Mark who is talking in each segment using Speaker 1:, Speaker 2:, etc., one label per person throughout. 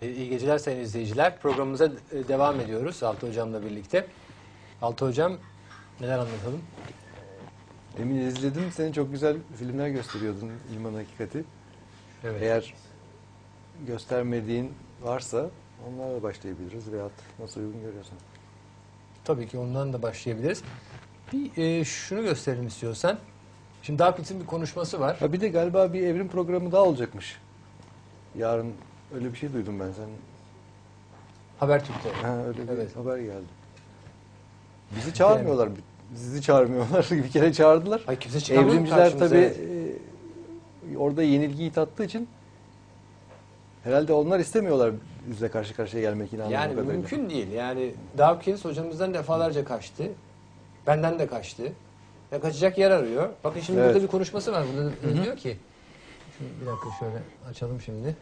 Speaker 1: İyi geceler sayın izleyiciler. Programımıza devam ediyoruz Altı Hocam'la birlikte. Altı Hocam, neler anlatalım?
Speaker 2: Emin izledim. Seni çok güzel filmler gösteriyordun İlman Hakikati.
Speaker 1: Evet.
Speaker 2: Eğer göstermediğin varsa onlarla başlayabiliriz veyahut nasıl uygun görüyorsan.
Speaker 1: Tabii ki ondan da başlayabiliriz. Bir şunu gösterelim istiyorsan. Şimdi Dawkins'in bir konuşması var.
Speaker 2: Ha bir de galiba bir evrim programı daha olacakmış. Yarın öyle bir şey duydum ben. Sen
Speaker 1: Habertürk'te.
Speaker 2: öyle bir
Speaker 1: Evet.
Speaker 2: haber geldi. Bizi çağırmıyorlar. Sizi çağırmıyorlar. Bir kere çağırdılar.
Speaker 1: Ay, kimse çıkamıyor
Speaker 2: Evrimciler
Speaker 1: karşımıza,
Speaker 2: tabii
Speaker 1: evet.
Speaker 2: Orada yenilgiyi tattığı için herhalde onlar istemiyorlar bizle karşı karşıya gelmek inanılmaz
Speaker 1: Yani
Speaker 2: kadarıyla.
Speaker 1: mümkün değil. Yani Dawkins hocamızdan defalarca kaçtı. Benden de kaçtı. Ve kaçacak yer arıyor. Bakın şimdi
Speaker 2: Evet.
Speaker 1: burada bir konuşması var. Burada diyor ki, bir dakika şöyle açalım şimdi.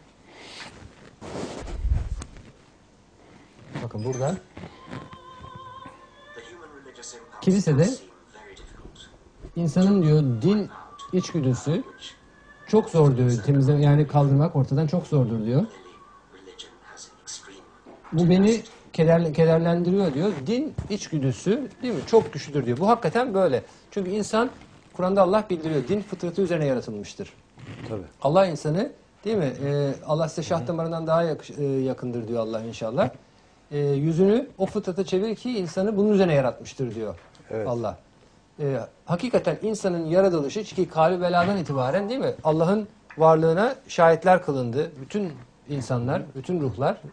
Speaker 1: Bakın buradan. Kilisede insanın diyor din içgüdüsü çok zor diyor, yani kaldırmak ortadan çok zordur diyor. Bu beni kederlendiriyor diyor. Din içgüdüsü değil mi? Çok güçlüdür diyor. Bu hakikaten böyle. Çünkü insan, Kur'an'da Allah bildiriyor. Din fıtratı üzerine yaratılmıştır.
Speaker 2: Tabii.
Speaker 1: Allah insanı değil mi? Allah size şah damarından daha yakındır diyor Allah inşallah. Yüzünü o fıtrata çevir ki insanı bunun üzerine yaratmıştır diyor
Speaker 2: Evet.
Speaker 1: Allah. Hakikaten insanın yaratılışı ki kâli beladan itibaren değil mi? Allah'ın varlığına şahitler kılındı. Bütün insanlar, bütün ruhlar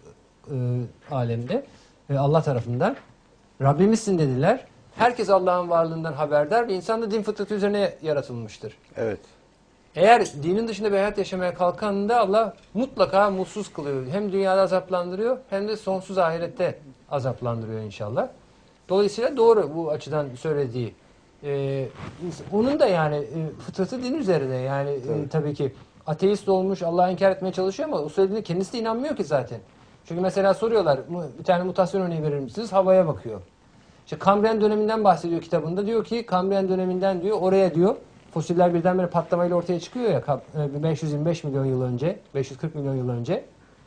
Speaker 1: alemde Allah tarafından Rabbimizsin dediler. Herkes Allah'ın varlığından haberdar ve insan da din fıtratı üzerine yaratılmıştır.
Speaker 2: Evet.
Speaker 1: Eğer dinin dışında bir hayat yaşamaya kalkanında Allah mutlaka mutsuz kılıyor. Hem dünyada azaplandırıyor hem de sonsuz ahirette azaplandırıyor inşallah. Dolayısıyla doğru bu açıdan söylediği. Onun da yani fıtratı din üzerine yani tabii ki ateist olmuş, Allah'ı inkar etmeye çalışıyor ama o söylediğine kendisi de inanmıyor ki zaten. Çünkü mesela soruyorlar, bir tane mutasyon örneği verir misiniz? Havaya bakıyor. İşte Kambriyen döneminden bahsediyor kitabında. Diyor ki Kambriyen döneminden diyor oraya diyor fosiller birdenbire patlamayla ortaya çıkıyor ya 525 milyon yıl önce, 540 milyon yıl önce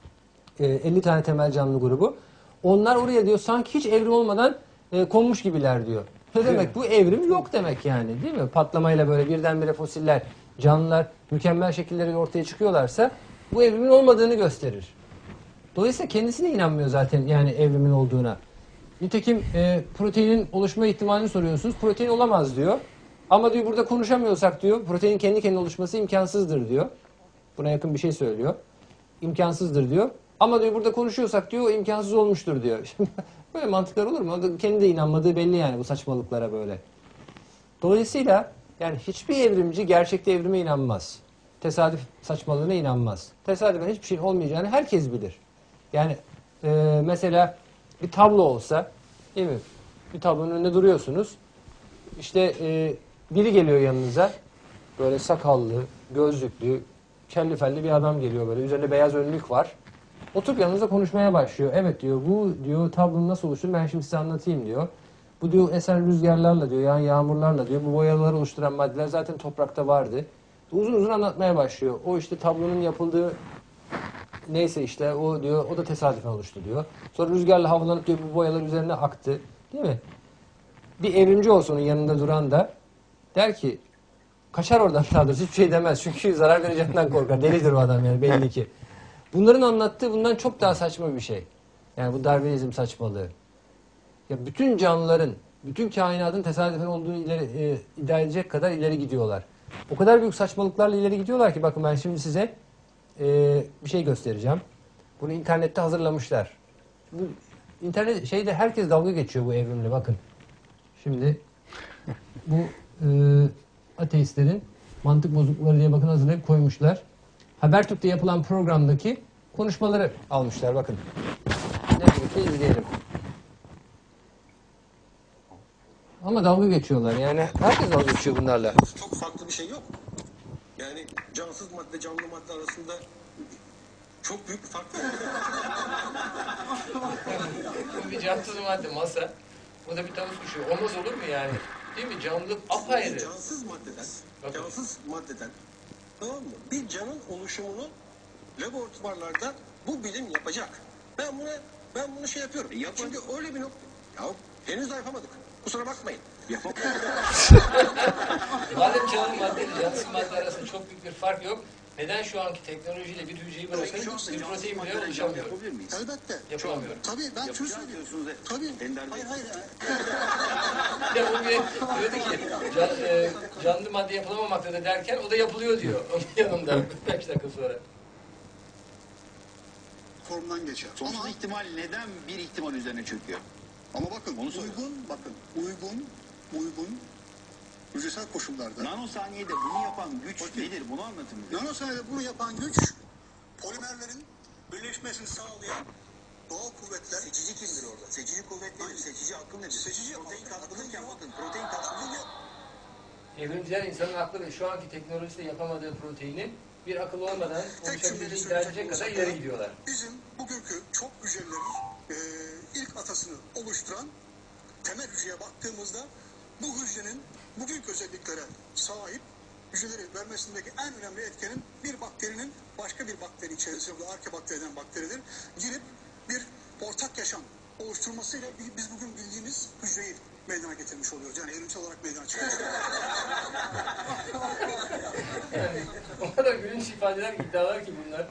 Speaker 1: 50 tane temel canlı grubu. Onlar oraya diyor sanki hiç evrim olmadan konmuş gibiler diyor. Ne demek bu? Evrim yok demek yani değil mi? Patlamayla böyle birdenbire fosiller, canlılar mükemmel şekilleriyle ortaya çıkıyorlarsa bu evrimin olmadığını gösterir. Dolayısıyla kendisine inanmıyor zaten yani evrimin olduğuna. Nitekim proteinin oluşma ihtimalini soruyorsunuz. Protein olamaz diyor. Ama diyor burada konuşamıyorsak diyor proteinin kendi kendine oluşması imkansızdır diyor. Buna yakın bir şey söylüyor. İmkansızdır diyor. Ama diyor burada konuşuyorsak diyor imkansız olmuştur diyor. Şimdi böyle mantıklar olur mu? O da kendi de inanmadığı belli yani bu saçmalıklara böyle. Dolayısıyla yani hiçbir evrimci gerçekte evrime inanmaz. Tesadüf saçmalığına inanmaz. Tesadüfen hiçbir şeyin olmayacağını herkes bilir. Yani mesela bir tablo olsa değil mi? Bir tablonun önünde duruyorsunuz. İşte biri geliyor yanınıza. Böyle sakallı, gözlüklü, kelli felli bir adam geliyor böyle. Üzerinde beyaz önlük var. Oturup yanınızda konuşmaya başlıyor. Evet diyor bu diyor tablonun nasıl oluştu ben şimdi size anlatayım diyor. Bu diyor esen rüzgarlarla diyor yani yağmurlarla diyor bu boyaları oluşturan maddeler zaten toprakta vardı. Uzun uzun anlatmaya başlıyor. O işte tablonun yapıldığı neyse işte o diyor o da tesadüfen oluştu diyor. Sonra rüzgarla havalanıp diyor bu boyalar üzerine aktı. Değil mi? Bir evrimci olsa onun yanında duran da der ki kaçar oradan daha doğrusu hiçbir şey demez. Çünkü zarar vereceğinden korkar. Delidir o adam yani belli ki. Bunların anlattığı bundan çok daha saçma bir şey. Yani bu Darwinizm saçmalığı. Ya bütün canlıların, bütün kainatın tesadüfen olduğunu iddia edecek kadar ileri gidiyorlar. O kadar büyük saçmalıklarla ileri gidiyorlar ki bakın ben şimdi size bir şey göstereceğim. Bunu internette hazırlamışlar. Bu internet şeyde herkes dalga geçiyor bu evrimle bakın. Şimdi bu ateistlerin mantık bozuklukları diye bakın hazırlayıp koymuşlar. Habertürk'te yapılan programdaki konuşmaları almışlar bakın. Ne birlikte izleyelim. Ama dalga geçiyorlar yani herkes dalga geçiyor bunlarla.
Speaker 3: Çok farklı bir şey yok. Yani cansız madde canlı madde arasında çok büyük bir fark var.
Speaker 1: Bu bir cansız madde masa. Bu da bir tavus kuşu. Olmaz olur mu yani? Değil mi? Canlılık apayrı.
Speaker 3: Cansız maddeden tamam mı? Bir canın oluşumunu laboratuvarlarda Bu bilim yapacak. Ben bunu şey yapıyorum. Çünkü öyle bir nokta. Ya henüz daha yapamadık. Kusura bakmayın.
Speaker 1: Madem canlı madde ile cansız madde arasında çok büyük bir fark yok, neden şu anki teknolojiyle bir hücreyi bırakın, bir protein bile oluşamıyor?
Speaker 4: Elbette.
Speaker 1: Yapılamıyor.
Speaker 4: Tabii ben şunu söylüyorum. Tabii. Hayır.
Speaker 1: Ya o bir diyordu ki canlı madde yapılamamaktadır derken o da yapılıyor diyor. Onun yanında birkaç dakika sonra.
Speaker 4: Formdan geçer.
Speaker 5: Sonsuz ihtimal neden bir ihtimal üzerine çöküyor?
Speaker 4: Ama bakın
Speaker 5: Onu soruyorum.
Speaker 4: uygun hücresel koşullarda.
Speaker 5: Nanosaniyede bunu yapan güç nedir? Bunu anlatın bize.
Speaker 4: Nanosaniyede bunu yapan güç polimerlerin birleşmesini sağlayan doğal kuvvetler.
Speaker 3: Seçici kimdir orada? Seçici kuvvet nedir? Seçici akıl nedir?
Speaker 4: Seçici
Speaker 3: protein
Speaker 4: akıl
Speaker 3: katkılıyken
Speaker 4: yok.
Speaker 3: bakın protein katkılı yok.
Speaker 1: Evrimciler insanın aklı ve şu anki teknolojisiyle yapamadığı proteini bir akıl olmadan
Speaker 4: Tek cümleyle
Speaker 1: oluşabileceği iddia edecek
Speaker 4: söyleyecek
Speaker 1: kadar
Speaker 4: olsak
Speaker 1: ileri
Speaker 4: da
Speaker 1: gidiyorlar.
Speaker 4: bizim bugünkü çok hücrelerin ilk atasını oluşturan temel hücreye baktığımızda bu hücrenin bugünkü özelliklere sahip hücreleri vermesindeki en önemli etkenin bir bakterinin başka bir bakteri içerisinde, bu arkebakteri denen bakteridir, girip bir ortak yaşam oluşturmasıyla biz bugün bildiğimiz hücreyi meydana getirmiş oluyoruz. Yani evrimsel olarak meydana çıkıyoruz.
Speaker 1: O kadar gülünç ifadeler, iddialar ki bunlar.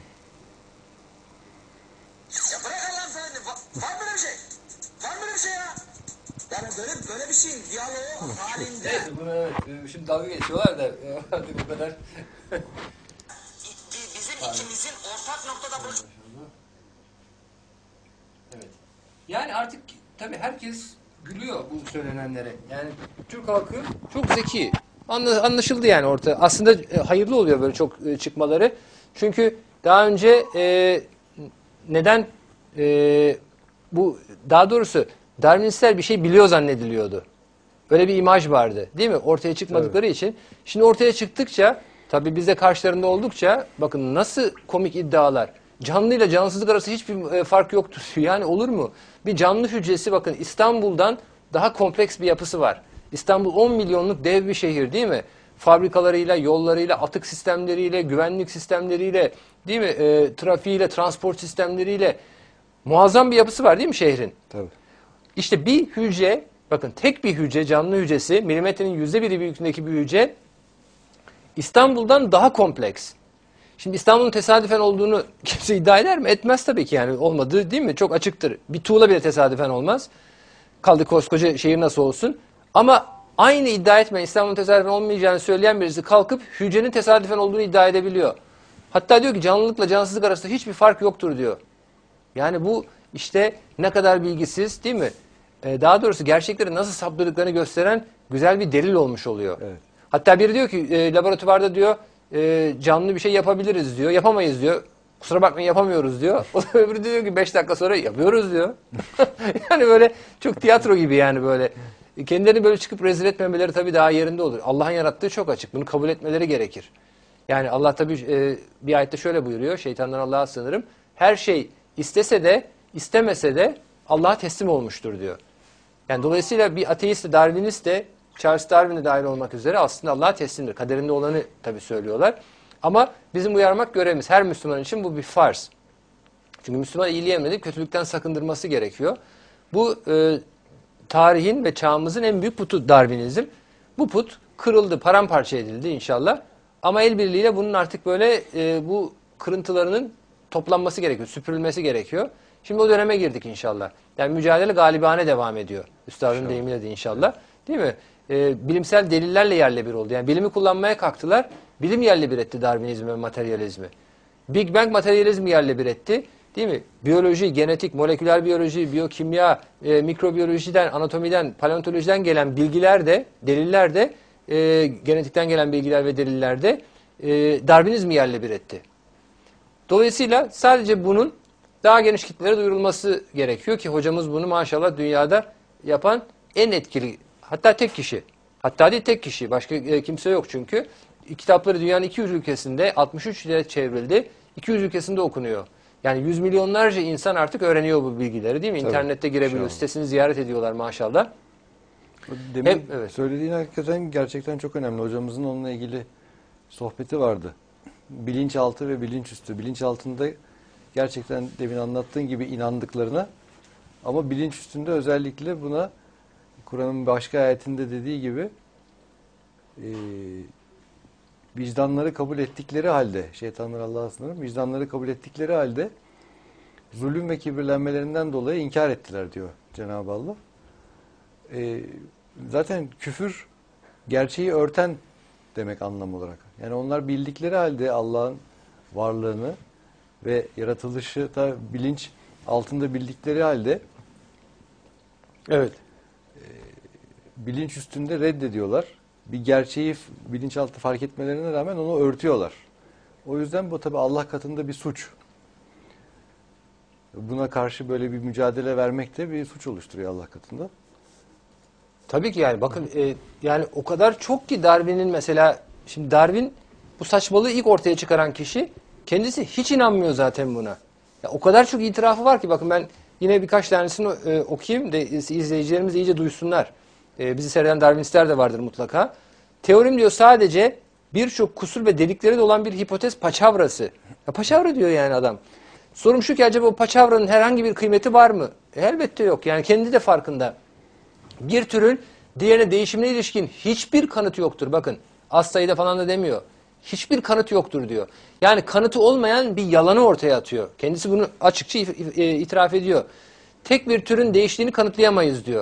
Speaker 3: Ya bırak Allah'ım sana. Var mı öyle bir şey? Var mı öyle bir şey ya? Yani böyle bir şey diyaloğu halinde.
Speaker 1: Neyse bunu evet, şimdi dalga geçiyorlar da artık o kadar.
Speaker 3: Bizim ikimizin ortak noktada buluş.
Speaker 1: Evet. Yani artık tabii herkes gülüyor bu söylenenlere. Yani Türk halkı çok zeki. Anlaşıldı yani orta. Aslında hayırlı oluyor böyle çok çıkmaları. Çünkü daha önce neden bu daha doğrusu Darwinistler bir şey biliyor zannediliyordu. Öyle bir imaj vardı değil mi? Ortaya çıkmadıkları için. Şimdi ortaya çıktıkça tabii biz de karşılarında oldukça bakın nasıl komik iddialar. Canlı ile cansızlık arası hiçbir fark yoktur. Yani olur mu? Bir canlı hücresi bakın İstanbul'dan daha kompleks bir yapısı var. İstanbul 10 milyonluk dev bir şehir değil mi? Fabrikalarıyla, yollarıyla, atık sistemleriyle, güvenlik sistemleriyle, değil mi? Trafiğiyle, transport sistemleriyle muazzam bir yapısı var değil mi şehrin?
Speaker 2: Tabii.
Speaker 1: İşte bir hücre, bakın tek bir hücre, canlı hücresi, milimetrenin %1'i büyüklüğündeki bir hücre İstanbul'dan daha kompleks. Şimdi İstanbul'un tesadüfen olduğunu kimse iddia eder mi? Etmez tabii ki yani olmadığı değil mi? Çok açıktır. Bir tuğla bile tesadüfen olmaz. Kaldı koskoca şehir nasıl olsun. Ama aynı iddia etmeyen, İstanbul'un tesadüfen olmayacağını söyleyen birisi kalkıp hücrenin tesadüfen olduğunu iddia edebiliyor. Hatta diyor ki canlılıkla cansızlık arasında hiçbir fark yoktur diyor. Yani bu işte ne kadar bilgisiz değil mi? Daha doğrusu gerçekleri nasıl saptırdıklarını gösteren güzel bir delil olmuş oluyor.
Speaker 2: Evet.
Speaker 1: Hatta biri diyor ki laboratuvarda diyor canlı bir şey yapabiliriz diyor. Yapamayız diyor. Kusura bakmayın yapamıyoruz diyor. O da öbürü diyor ki 5 dakika sonra yapıyoruz diyor. Yani böyle çok tiyatro gibi yani böyle. Kendilerini böyle çıkıp rezil etmemeleri tabii daha yerinde olur. Allah'ın yarattığı çok açık. Bunu kabul etmeleri gerekir. Yani Allah tabii bir ayette şöyle buyuruyor. Şeytandan Allah'a sığınırım. Her şey istese de istemese de Allah'a teslim olmuştur diyor. Yani dolayısıyla bir ateist de Darwinist de Charles Darwin'e dahil olmak üzere aslında Allah'a teslimdir. Kaderinde olanı tabii söylüyorlar. Ama bizim uyarmak görevimiz. Her Müslüman için bu bir farz. Çünkü Müslüman iyiliği emredip kötülükten sakındırması gerekiyor. Bu tarihin ve çağımızın en büyük putu Darwinizm. Bu put kırıldı, paramparça edildi inşallah. Ama el birliğiyle bunun artık böyle bu kırıntılarının toplanması gerekiyor, süpürülmesi gerekiyor. Şimdi o döneme girdik inşallah. Yani mücadele galibane devam ediyor. Üstadın deyimiyle de inşallah. Değil mi? Bilimsel delillerle yerle bir oldu. Yani bilimi kullanmaya kalktılar. Bilim yerle bir etti Darwinizmi ve materyalizmi. Big Bang materyalizmi yerle bir etti. Değil mi? Biyoloji, genetik, moleküler biyoloji, biyokimya, mikrobiyolojiden, anatomiden, paleontolojiden gelen bilgiler de, deliller de, genetikten gelen bilgiler ve deliller de Darwinizmi yerle bir etti. Dolayısıyla sadece bunun daha geniş kitlelere duyurulması gerekiyor ki hocamız bunu maşallah dünyada yapan en etkili, hatta tek kişi. Hatta değil tek kişi. Başka kimse yok çünkü. Kitapları dünyanın 200 ülkesinde 63 dile çevrildi. 200 ülkesinde okunuyor. Yani 100 milyonlarca insan artık öğreniyor bu bilgileri değil mi?
Speaker 2: Tabii,
Speaker 1: İnternette girebiliyor.
Speaker 2: inşallah.
Speaker 1: Sitesini ziyaret ediyorlar maşallah.
Speaker 2: Demin
Speaker 1: evet.
Speaker 2: söylediğin hakikaten gerçekten çok önemli. Hocamızın onunla ilgili sohbeti vardı. Bilinçaltı ve bilinçüstü. Bilinçaltında gerçekten demin anlattığın gibi inandıklarına, ama bilinç üstünde özellikle buna Kur'an'ın başka ayetinde dediği gibi vicdanları kabul ettikleri halde, şeytanlar Allah'a sınırır, vicdanları kabul ettikleri halde zulüm ve kibirlenmelerinden dolayı inkar ettiler diyor Cenab-ı Allah. Zaten küfür gerçeği örten demek anlam olarak. Yani onlar bildikleri halde Allah'ın varlığını ve yaratılışı da bilinç altında bildikleri halde
Speaker 1: Evet.
Speaker 2: bilinç üstünde reddediyorlar. Bir gerçeği bilinçaltı fark etmelerine rağmen onu örtüyorlar. O yüzden bu tabii Allah katında bir suç. Buna karşı böyle bir mücadele vermek de bir suç oluşturuyor Allah katında.
Speaker 1: Tabii ki yani bakın yani o kadar çok ki Darwin'in mesela, şimdi Darwin bu saçmalığı ilk ortaya çıkaran kişi, kendisi hiç inanmıyor zaten buna. Ya o kadar çok itirafı var ki, bakın ben yine birkaç tanesini okuyayım da izleyicilerimiz iyice duysunlar. Bizi seyreden Darwinistler de vardır mutlaka. Teorim diyor sadece birçok kusur ve delikleri de olan bir hipotez paçavrası. Ya paçavra diyor yani adam. Sorum şu ki, acaba o paçavranın herhangi bir kıymeti var mı? Elbette yok. Yani kendi de farkında. Bir türün diğerine değişimine ilişkin hiçbir kanıtı yoktur. Bakın az sayıda falan da demiyor. Hiçbir kanıtı yoktur diyor. Yani kanıtı olmayan bir yalanı ortaya atıyor. Kendisi bunu açıkça itiraf ediyor. Tek bir türün değiştiğini kanıtlayamayız diyor.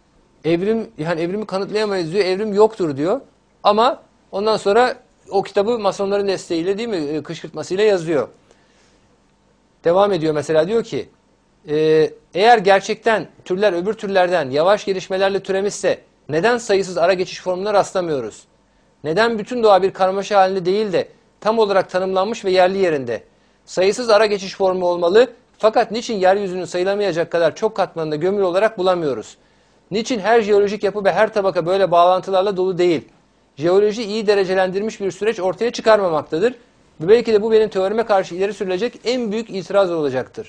Speaker 1: Evrimi kanıtlayamayız diyor. Evrim yoktur diyor. Ama ondan sonra o kitabı masonların desteğiyle, değil mi, kışkırtmasıyla yazıyor. Devam ediyor mesela, diyor ki eğer gerçekten türler öbür türlerden yavaş gelişmelerle türemişse neden sayısız ara geçiş formuna rastlamıyoruz? Neden bütün doğa bir karmaşa halinde değil de tam olarak tanımlanmış ve yerli yerinde? Sayısız ara geçiş formu olmalı, fakat niçin yeryüzünün sayılamayacak kadar çok katmanında gömülü olarak bulamıyoruz? Niçin her jeolojik yapı ve her tabaka böyle bağlantılarla dolu değil? Jeoloji iyi derecelendirilmiş bir süreç ortaya çıkarmamaktadır. Ve belki de bu benim teorime karşı ileri sürülecek en büyük itiraz olacaktır.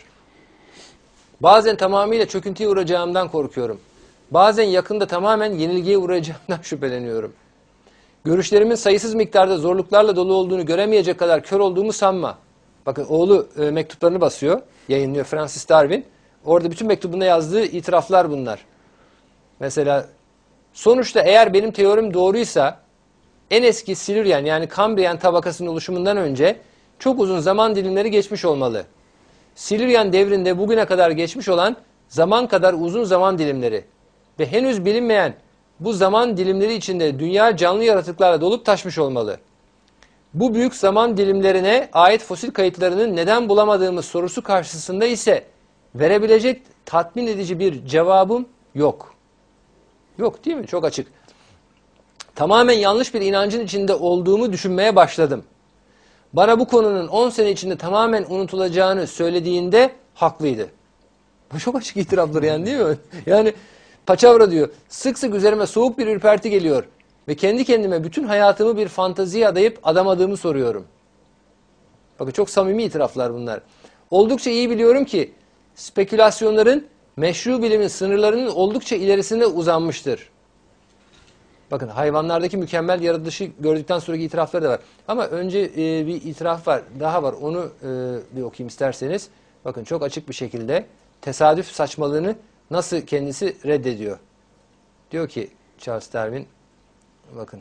Speaker 1: Bazen tamamıyla çöküntüye uğrayacağımdan korkuyorum. Bazen yakında tamamen yenilgiye uğrayacağımdan şüpheleniyorum. Görüşlerimin sayısız miktarda zorluklarla dolu olduğunu göremeyecek kadar kör olduğumu sanma. Bakın oğlu mektuplarını basıyor, yayınlıyor Francis Darwin. Orada bütün mektubunda yazdığı itiraflar bunlar. Mesela sonuçta eğer benim teorim doğruysa en eski Silüryen yani Kambriyen tabakasının oluşumundan önce çok uzun zaman dilimleri geçmiş olmalı. Silüryen devrinde bugüne kadar geçmiş olan zaman kadar uzun zaman dilimleri ve henüz bilinmeyen bu zaman dilimleri içinde dünya canlı yaratıklarla dolup taşmış olmalı. Bu büyük zaman dilimlerine ait fosil kayıtlarının neden bulamadığımız sorusu karşısında ise verebilecek tatmin edici bir cevabım yok. Yok, değil mi? Çok açık. Tamamen yanlış bir inancın içinde olduğumu düşünmeye başladım. Bana bu konunun 10 sene içinde tamamen unutulacağını söylediğinde haklıydı. Bu çok açık itiraflar yani, değil mi? Yani paçavra diyor. Sık sık üzerime soğuk bir ürperti geliyor. Ve kendi kendime bütün hayatımı bir fanteziye adayıp adamadığımı soruyorum. Bakın çok samimi itiraflar bunlar. Oldukça iyi biliyorum ki spekülasyonların meşru bilimin sınırlarının oldukça ilerisine uzanmıştır. Bakın hayvanlardaki mükemmel yaratılışı gördükten sonraki itirafları da var. Ama önce bir itiraf var, daha var. Onu bir okuyayım isterseniz. Bakın çok açık bir şekilde tesadüf saçmalığını nasıl kendisi reddediyor. Diyor ki Charles Darwin, bakın.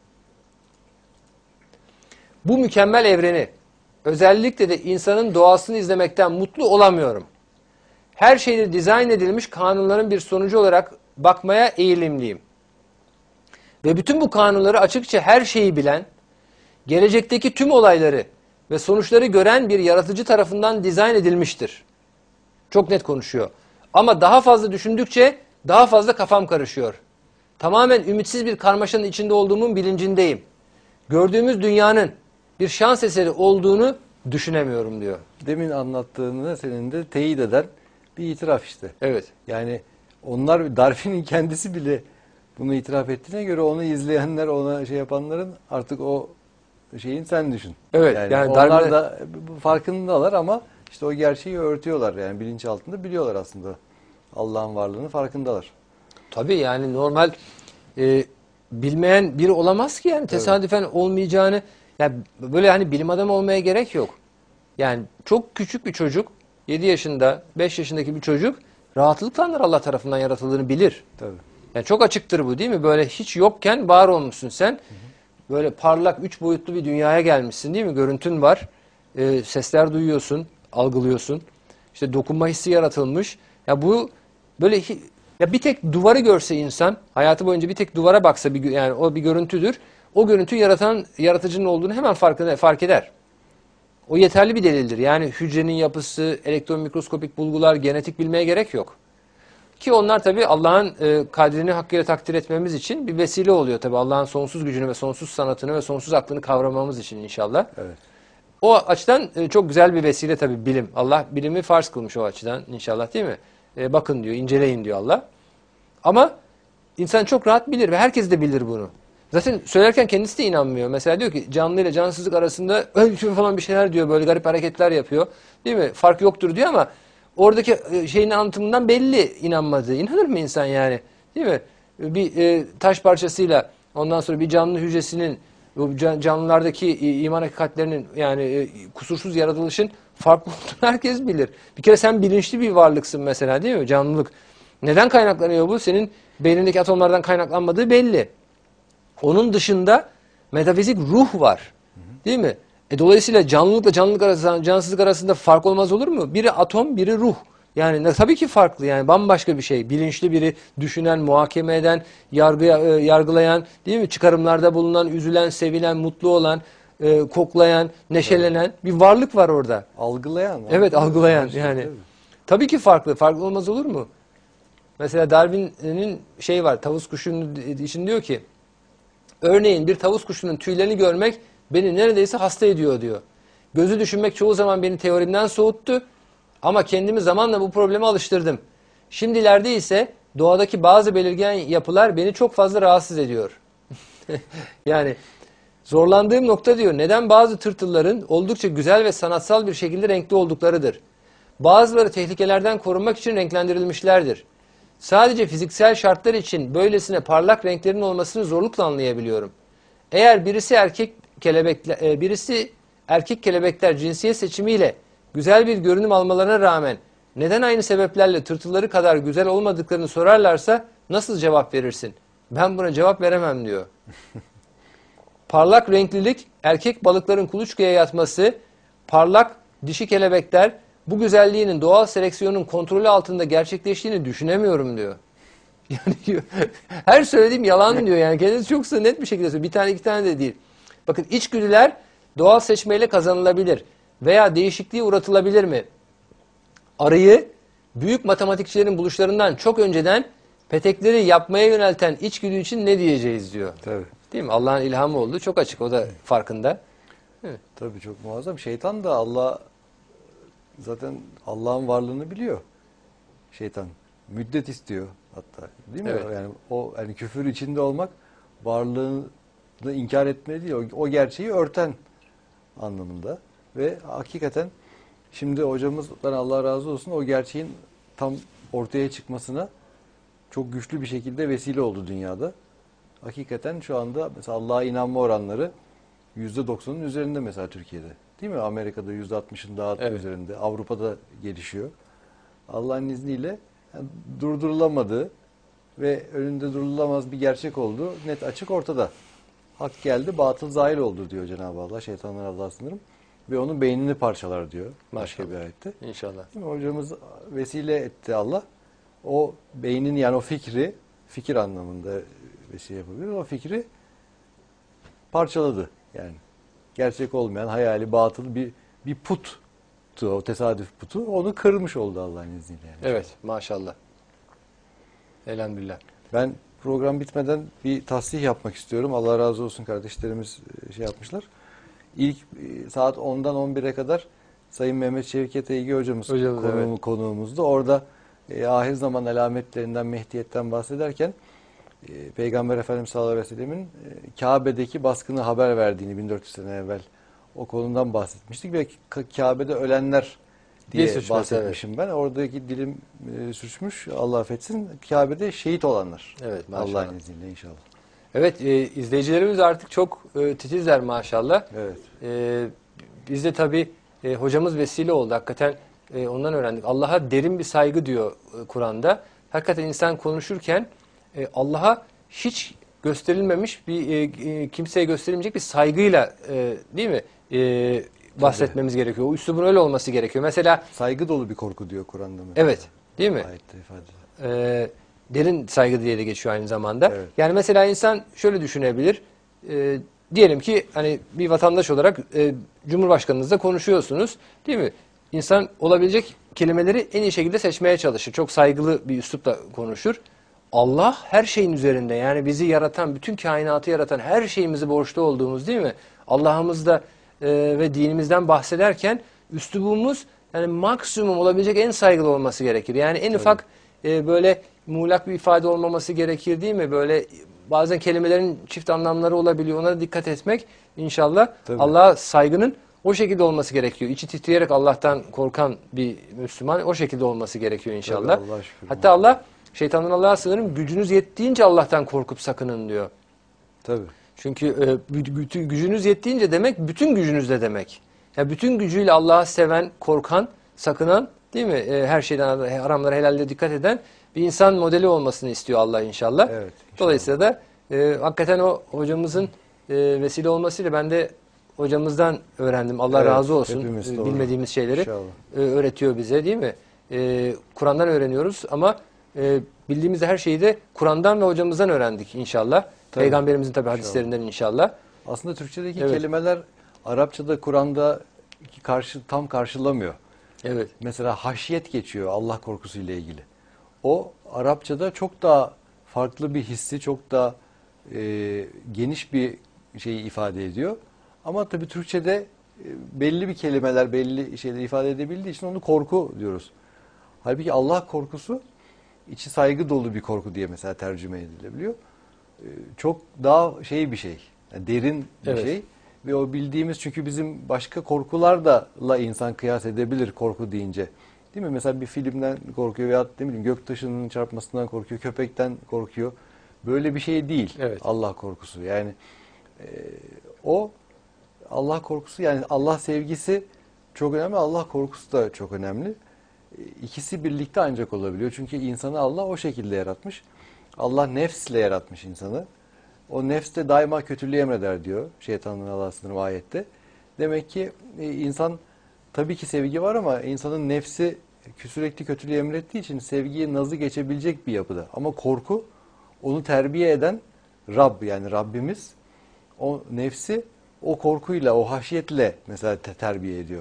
Speaker 1: Bu mükemmel evreni, özellikle de insanın doğasını izlemekten mutlu olamıyorum. Her şeyde dizayn edilmiş kanunların bir sonucu olarak bakmaya eğilimliyim. Ve bütün bu kanunları açıkça her şeyi bilen, gelecekteki tüm olayları ve sonuçları gören bir yaratıcı tarafından dizayn edilmiştir. Çok net konuşuyor. Ama daha fazla düşündükçe daha fazla kafam karışıyor. Tamamen ümitsiz bir karmaşanın içinde olduğumun bilincindeyim. Gördüğümüz dünyanın bir şans eseri olduğunu düşünemiyorum diyor.
Speaker 2: Demin anlattığını senin de teyit eden bir itiraf işte.
Speaker 1: Evet.
Speaker 2: Yani onlar, Darwin'in kendisi bile bunu itiraf ettiğine göre onu izleyenler, ona şey yapanların artık o şeyin sen düşün.
Speaker 1: Evet. Yani
Speaker 2: onlar
Speaker 1: Darwin'e...
Speaker 2: da farkındalar ama işte o gerçeği örtüyorlar, yani bilinç altında biliyorlar aslında. Allah'ın varlığını farkındalar.
Speaker 1: Tabii yani normal bilmeyen biri olamaz ki yani tesadüfen olmayacağını. Yani böyle hani bilim adamı olmaya gerek yok. Yani çok küçük bir çocuk 7 yaşında, 5 yaşındaki bir çocuk rahatlıkla Allah tarafından yaratıldığını bilir.
Speaker 2: Tabii.
Speaker 1: Yani çok açıktır bu değil mi? Böyle hiç yokken var olmuşsun sen. Böyle parlak, 3 boyutlu bir dünyaya gelmişsin değil mi? Görüntün var. Sesler duyuyorsun, algılıyorsun. İşte dokunma hissi yaratılmış. Ya bu böyle ya bir tek duvarı görse insan, hayatı boyunca bir tek duvara baksa yani o bir görüntüdür. O görüntüyü yaratıcının olduğunu hemen fark eder. O yeterli bir delildir. Yani hücrenin yapısı, elektron mikroskopik bulgular, genetik bilmeye gerek yok. Ki onlar tabii Allah'ın kadrini hakkıyla takdir etmemiz için bir vesile oluyor tabii. Allah'ın sonsuz gücünü ve sonsuz sanatını ve sonsuz aklını kavramamız için inşallah.
Speaker 2: Evet.
Speaker 1: O açıdan çok güzel bir vesile tabii bilim. Allah bilimi farz kılmış o açıdan inşallah değil mi? Bakın diyor, inceleyin diyor Allah. Ama insan çok rahat bilir ve herkes de bilir bunu. Zaten söylerken kendisi de inanmıyor. Mesela diyor ki canlı ile cansızlık arasında falan bir şeyler diyor. Böyle garip hareketler yapıyor. Değil mi? Fark yoktur diyor ama oradaki şeyin anlatımından belli inanmadığı. İnanır mı insan yani? Değil mi? Bir taş parçasıyla ondan sonra bir canlı hücresinin bu canlılardaki iman hakikatlerinin yani kusursuz yaratılışın farklı olduğunu herkes bilir. Bir kere sen bilinçli bir varlıksın mesela değil mi? Canlılık. Neden kaynaklanıyor bu? Senin beynindeki atomlardan kaynaklanmadığı belli. Onun dışında metafizik ruh var. Değil mi? Dolayısıyla canlılıkla cansızlık arasında fark olmaz olur mu? Biri atom, biri ruh. Yani tabii ki farklı yani bambaşka bir şey. Bilinçli biri düşünen, muhakeme eden, yargılayan, değil mi? Çıkarımlarda bulunan, üzülen, sevilen, mutlu olan, koklayan, neşelenen bir varlık var orada.
Speaker 2: Algılayan.
Speaker 1: Evet, algılayan
Speaker 2: Şey,
Speaker 1: yani.
Speaker 2: tabii.
Speaker 1: Tabii ki farklı. Farklı olmaz olur mu? Mesela Darwin'in var, tavus kuşunun için diyor ki, örneğin bir tavus kuşunun tüylerini görmek beni neredeyse hasta ediyor diyor. Gözü düşünmek çoğu zaman beni teorimden soğuttu ama kendimi zamanla bu probleme alıştırdım. Şimdilerde ise doğadaki bazı belirgen yapılar beni çok fazla rahatsız ediyor. Yani zorlandığım nokta diyor, neden bazı tırtılların oldukça güzel ve sanatsal bir şekilde renkli olduklarıdır. Bazıları tehlikelerden korunmak için renklendirilmişlerdir. Sadece fiziksel şartlar için böylesine parlak renklerin olmasını zorlukla anlayabiliyorum. Eğer birisi erkek kelebekler cinsiyet seçimiyle güzel bir görünüm almalarına rağmen neden aynı sebeplerle tırtılları kadar güzel olmadıklarını sorarlarsa nasıl cevap verirsin? Ben buna cevap veremem diyor. Parlak renklilik, erkek balıkların kuluçkaya yatması, parlak dişi kelebekler, bu güzelliğinin doğal seleksiyonun kontrolü altında gerçekleştiğini düşünemiyorum diyor. Yani diyor, her söylediğim yalan diyor yani kendisi çok net bir şekilde söylüyor. Bir tane iki tane de değil. Bakın içgüdüler doğal seçmeyle kazanılabilir veya değişikliğe uğratılabilir mi? Arıyı büyük matematikçilerin buluşlarından çok önceden petekleri yapmaya yönelten içgüdü için ne diyeceğiz diyor.
Speaker 2: Tabii.
Speaker 1: Değil mi? Allah'ın ilhamı oldu. Çok açık. O da farkında.
Speaker 2: Tabii çok muazzam. Şeytan da zaten Allah'ın varlığını biliyor. Şeytan müddet istiyor hatta. Değil mi?
Speaker 1: Evet.
Speaker 2: Yani küfür içinde olmak varlığını inkar etme değil. O gerçeği örten anlamında. Ve hakikaten şimdi hocamızdan Allah razı olsun o gerçeğin tam ortaya çıkmasına çok güçlü bir şekilde vesile oldu dünyada. Hakikaten şu anda mesela Allah'a inanma oranları %90'ın üzerinde mesela Türkiye'de. Değil mi? Amerika'da %60'ın daha üzerinde. Avrupa'da gelişiyor. Allah'ın izniyle durdurulamadığı ve önünde durulamaz bir gerçek oldu. Net açık ortada. Hak geldi, batıl zahil oldu diyor Cenab-ı Allah. Şeytanlar Allah'a sınırım. Ve onun beynini parçalar diyor. Başka bir ayette.
Speaker 1: İnşallah.
Speaker 2: Değil mi? Hocamız vesile etti Allah. O beynin yani o fikir anlamında vesile yapabilir. O fikri parçaladı yani. Gerçek olmayan, hayali, batıl bir puttu, o tesadüf putu. Onu kırmış oldu Allah'ın izniyle. Yani.
Speaker 1: Evet, maşallah. Elhamdülillah.
Speaker 2: Ben program bitmeden bir tasdih yapmak istiyorum. Allah razı olsun kardeşlerimiz yapmışlar. İlk saat 10'dan 11'e kadar Sayın Mehmet Şevket Eygi hocamız konuğumuzdu. Orada ahir zaman alametlerinden, Mehdiyet'ten bahsederken Peygamber Efendimiz sallallahu aleyhi ve sellemin Kabe'deki baskını haber verdiğini 1400 sene evvel o konudan bahsetmiştik ve Kabe'de ölenler diye bahsetmişim ben. Oradaki dilim sürçmüş, Allah affetsin. Kabe'de şehit olanlar.
Speaker 1: Evet,
Speaker 2: Allah'ın izniyle inşallah.
Speaker 1: Evet, izleyicilerimiz artık çok titizler maşallah.
Speaker 2: Evet.
Speaker 1: Biz de tabii hocamız vesile oldu. Hakikaten ondan öğrendik. Allah'a derin bir saygı diyor Kur'an'da. Hakikaten insan konuşurken Allah'a hiç gösterilmemiş kimseye gösterilmeyecek bir saygıyla değil mi? Bahsetmemiz gerekiyor. O üslubun öyle olması gerekiyor. Mesela
Speaker 2: Saygı dolu bir korku diyor Kur'an'da mesela.
Speaker 1: evet, değil mi?
Speaker 2: Ayette ifade ediyor.
Speaker 1: Derin saygı diye de geçiyor aynı zamanda.
Speaker 2: Evet.
Speaker 1: Yani mesela insan şöyle düşünebilir. Diyelim ki hani bir vatandaş olarak Cumhurbaşkanınızla konuşuyorsunuz, değil mi? İnsan olabilecek kelimeleri en iyi şekilde seçmeye çalışır. Çok saygılı bir üslupla konuşur. Allah her şeyin üzerinde, yani bizi yaratan, bütün kainatı yaratan, her şeyimizi borçlu olduğumuz, değil mi? Allah'ımızda ve dinimizden bahsederken üslubumuz yani maksimum olabilecek en saygılı olması gerekir. Yani en ufak böyle muğlak bir ifade olmaması gerekir, değil mi? Böyle bazen kelimelerin çift anlamları olabiliyor. Ona dikkat etmek inşallah.
Speaker 2: Tabii.
Speaker 1: Allah'a saygının o şekilde olması gerekiyor. İçi titreyerek Allah'tan korkan bir Müslüman o şekilde olması gerekiyor inşallah.
Speaker 2: Tabii, Allah'a şükür.
Speaker 1: Hatta Allah, şeytandan Allah'a sığınırım, gücünüz yettiğince Allah'tan korkup sakının diyor.
Speaker 2: Tabii.
Speaker 1: Çünkü bütün gücünüz yettiğince demek bütün gücünüzle demek. Yani bütün gücüyle Allah'ı seven, korkan, sakınan, değil mi? Her şeyden, haramlara, helalde dikkat eden bir insan modeli olmasını istiyor Allah inşallah.
Speaker 2: Evet, inşallah.
Speaker 1: Dolayısıyla da hakikaten o hocamızın vesile olmasıyla ben de hocamızdan öğrendim. Allah
Speaker 2: Evet,
Speaker 1: razı olsun.
Speaker 2: hepimiz doğru.
Speaker 1: Bilmediğimiz şeyleri
Speaker 2: İnşallah.
Speaker 1: öğretiyor bize, değil mi? Kur'an'dan öğreniyoruz ama bildiğimiz her şeyi de Kur'an'dan ve hocamızdan öğrendik inşallah.
Speaker 2: Tabii.
Speaker 1: Peygamberimizin tabii hadislerinden inşallah.
Speaker 2: Aslında Türkçedeki
Speaker 1: Evet.
Speaker 2: kelimeler Arapçada Kur'an'da tam karşılamıyor.
Speaker 1: Evet.
Speaker 2: Mesela haşyet geçiyor Allah korkusu ile ilgili. O Arapçada çok daha farklı bir hissi, çok daha geniş bir şeyi ifade ediyor. Ama tabii Türkçede belli bir kelimeler, belli şeyleri ifade edebildiği için onu korku diyoruz. Halbuki Allah korkusu içi saygı dolu bir korku diye mesela tercüme edilebiliyor. Çok daha bir şey, yani derin bir
Speaker 1: Evet.
Speaker 2: şey. Ve o bildiğimiz, çünkü bizim başka korkularla insan kıyas edebilir korku deyince. Değil mi? Mesela bir filmden korkuyor veya ne bileyim göktaşının çarpmasından korkuyor, köpekten korkuyor. Böyle bir şey değil
Speaker 1: Evet.
Speaker 2: Allah korkusu. Yani o Allah korkusu, yani Allah sevgisi çok önemli, Allah korkusu da çok önemli. İkisi birlikte ancak olabiliyor. Çünkü insanı Allah o şekilde yaratmış. Allah nefsle yaratmış insanı. O nefs de daima kötülüğü emreder diyor şeytanın Allah'a sınırı ayette. Demek ki insan, tabii ki sevgi var ama insanın nefsi sürekli kötülüğü emrettiği için sevgiye nazı geçebilecek bir yapıda. Ama korku onu terbiye eden Rab, yani Rabbimiz o nefsi o korkuyla, o haşyetle mesela terbiye ediyor.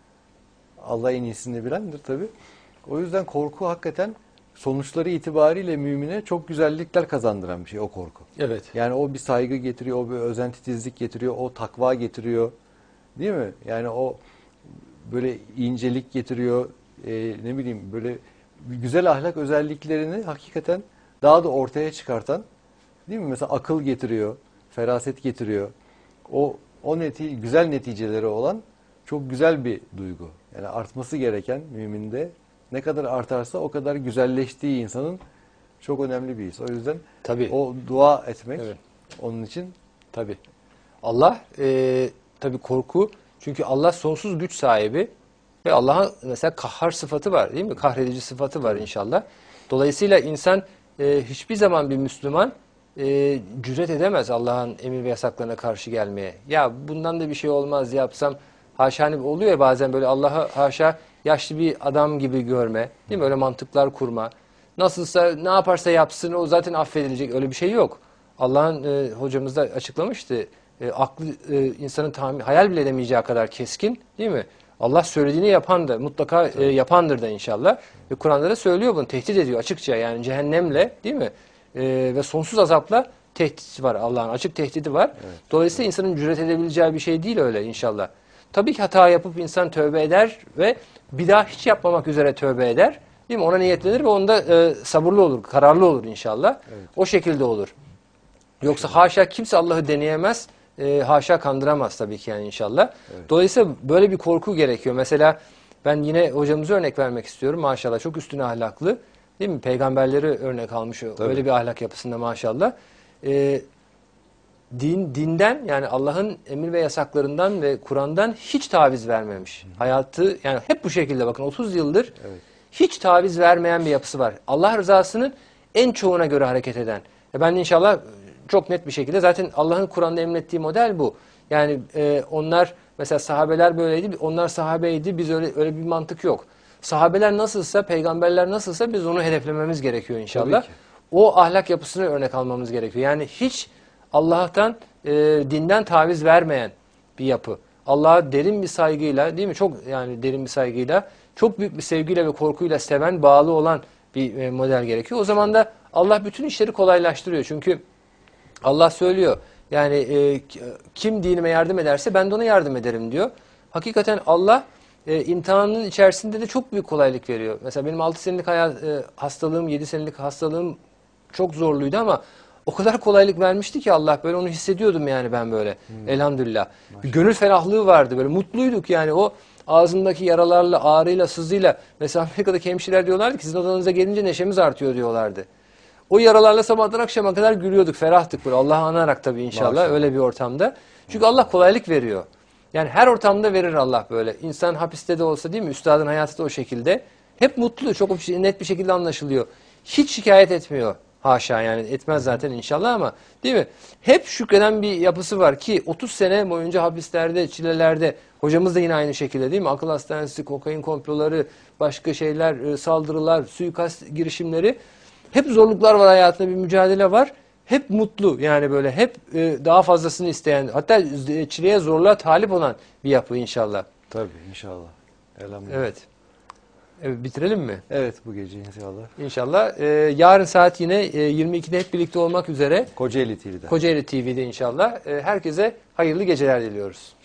Speaker 2: Allah en iyisini bilendir tabii. O yüzden korku hakikaten sonuçları itibariyle mümine çok güzellikler kazandıran bir şey, o korku.
Speaker 1: Evet.
Speaker 2: Yani o bir saygı getiriyor, o bir özentitizlik getiriyor, o takva getiriyor. Değil mi? Yani o böyle incelik getiriyor, ne bileyim böyle güzel ahlak özelliklerini hakikaten daha da ortaya çıkartan, değil mi? Mesela akıl getiriyor, feraset getiriyor. O güzel neticeleri olan çok güzel bir duygu. Yani artması gereken müminde, ne kadar artarsa o kadar güzelleştiği insanın çok önemli bir his. O yüzden
Speaker 1: Tabii.
Speaker 2: o dua etmek
Speaker 1: Evet.
Speaker 2: onun için
Speaker 1: Tabii. Allah tabii korku, çünkü Allah sonsuz güç sahibi ve Allah'ın mesela kahhar sıfatı var, değil mi? Kahredici sıfatı var inşallah. Dolayısıyla insan hiçbir zaman bir Müslüman cüret edemez Allah'ın emir ve yasaklarına karşı gelmeye. Ya bundan da bir şey olmaz yapsam, haşa, hani oluyor ya bazen böyle Allah'ı haşa yaşlı bir adam gibi görme, değil mi? Öyle mantıklar kurma. Nasılsa ne yaparsa yapsın o zaten affedilecek, öyle bir şey yok. Allah'ın hocamız da açıklamıştı. Aklı insanın hayal bile edemeyeceği kadar keskin, değil mi? Allah söylediğini yapan da mutlaka yapandır da inşallah. Ve Kur'an'da da söylüyor bunu, tehdit ediyor açıkça, yani cehennemle, değil mi? Ve sonsuz azapla tehdit var, Allah'ın açık tehdidi var.
Speaker 2: Evet.
Speaker 1: Dolayısıyla insanın cüret edebileceği bir şey değil öyle inşallah. Tabii ki hata yapıp insan tövbe eder ve bir daha hiç yapmamak üzere tövbe eder. Değil mi? Ona niyetlenir ve onda sabırlı olur, kararlı olur inşallah.
Speaker 2: Evet.
Speaker 1: O şekilde olur. Yoksa haşa kimse Allah'ı deneyemez, haşa kandıramaz tabii ki yani inşallah.
Speaker 2: Evet.
Speaker 1: Dolayısıyla böyle bir korku gerekiyor. Mesela ben yine hocamıza örnek vermek istiyorum. Maşallah çok üstün ahlaklı, değil mi? Peygamberleri örnek almış,
Speaker 2: Tabii.
Speaker 1: öyle bir ahlak yapısında maşallah. dinden yani Allah'ın emir ve yasaklarından ve Kur'an'dan hiç taviz vermemiş. Hayatı yani hep bu şekilde bakın 30 yıldır hiç taviz vermeyen bir yapısı var. Allah rızasının en çoğuna göre hareket eden. Ben de inşallah çok net bir şekilde zaten Allah'ın Kur'an'da emrettiği model bu. Yani onlar mesela sahabeler böyleydi, onlar sahabeydi, biz öyle bir mantık yok. Sahabeler nasılsa, peygamberler nasılsa biz onu hedeflememiz gerekiyor inşallah. O ahlak yapısını örnek almamız gerekiyor. Yani hiç Allah'tan, dinden taviz vermeyen bir yapı. Allah'a derin bir saygıyla, değil mi? Çok yani derin bir saygıyla, çok büyük bir sevgiyle ve korkuyla seven, bağlı olan bir model gerekiyor. O zaman da Allah bütün işleri kolaylaştırıyor. Çünkü Allah söylüyor. Yani kim dinime yardım ederse ben de ona yardım ederim diyor. Hakikaten Allah imtihanın içerisinde de çok büyük kolaylık veriyor. Mesela benim 6 senelik hastalığım, 7 senelik hastalığım çok zorluydu ama o kadar kolaylık vermişti ki Allah, böyle onu hissediyordum yani ben böyle. Elhamdülillah. Bir gönül ferahlığı vardı, böyle mutluyduk yani o ağzımdaki yaralarla, ağrıyla, sızıyla. Mesela Amerika'daki hemşireler diyorlardı ki sizin odanıza gelince neşemiz artıyor diyorlardı. O yaralarla sabahtan akşama kadar gülüyorduk, ferahtık böyle. Allah'ı anarak tabii inşallah. Maşallah. Öyle bir ortamda. Çünkü Allah kolaylık veriyor. Yani her ortamda verir Allah böyle. İnsan hapiste de olsa, değil mi? Üstadın hayatı da o şekilde. Hep mutlu, çok net bir şekilde anlaşılıyor. Hiç şikayet etmiyor. Haşa yani etmez zaten inşallah ama, değil mi? Hep şükreden bir yapısı var ki 30 sene boyunca hapislerde, çilelerde, hocamız da yine aynı şekilde, değil mi? Akıl hastanesi, kokain komploları, başka şeyler, saldırılar, suikast girişimleri. Hep zorluklar var hayatında, bir mücadele var. Hep mutlu yani böyle hep daha fazlasını isteyen, hatta çileye zorluğa talip olan bir yapı inşallah.
Speaker 2: Tabii inşallah. Elhamdülillah.
Speaker 1: Evet. Evet, bitirelim mi?
Speaker 2: Evet, bu gece inşallah.
Speaker 1: İnşallah. Yarın saat yine 22'de hep birlikte olmak üzere.
Speaker 2: Kocaeli TV'de.
Speaker 1: Kocaeli TV'de inşallah. Herkese hayırlı geceler diliyoruz.